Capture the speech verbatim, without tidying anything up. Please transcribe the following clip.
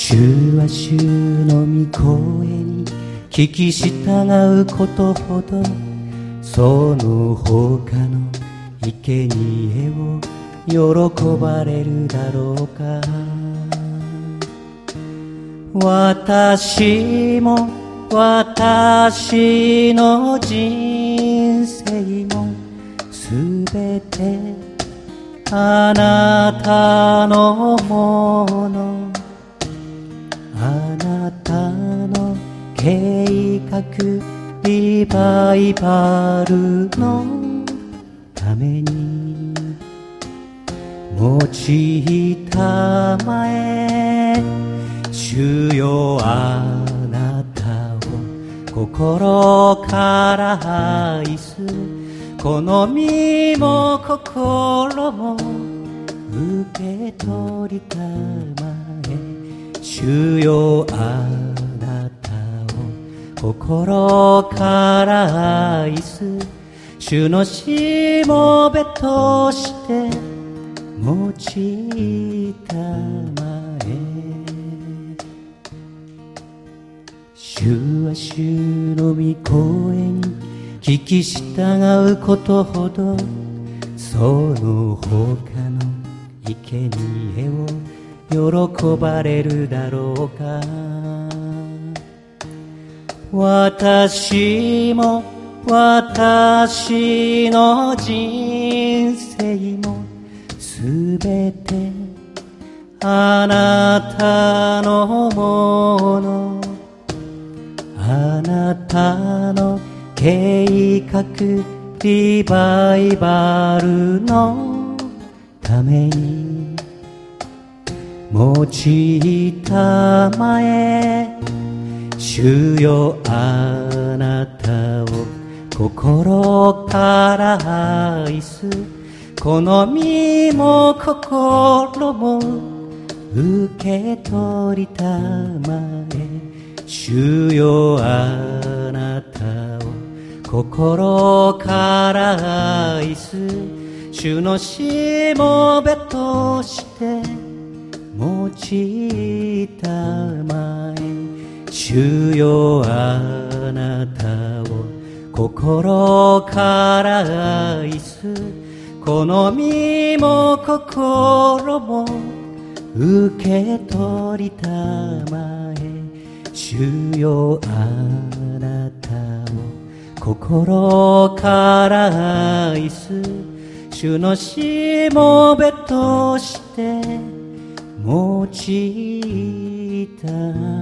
主は主の御声に聞き従うことほど、その他の生贄を喜ばれるだろうか。私も私の人生もすべてあなたのもの、あなたの計画リバイバルのために用いたまえ。主よあなたを心から愛す、この身も心も受け取りたまえ。主よあなたを心から愛す、主のしもべとして用いたまえ。主は主の御声に聞き従うことほど、その他の生贄を喜ばれるだろうか。私も私の人生もすべてあなたのもの、あなたの計画リバイバルのために用いたまえ。主よあなたを心から愛す、この身も心も受け取りたまえ。主よあなたを心から愛す、主のしもべとして用いたまえ。主よあなたを心から愛す、この身も心も受け取りたまえ。主よあなたを心から愛す、主のしもべとして用いた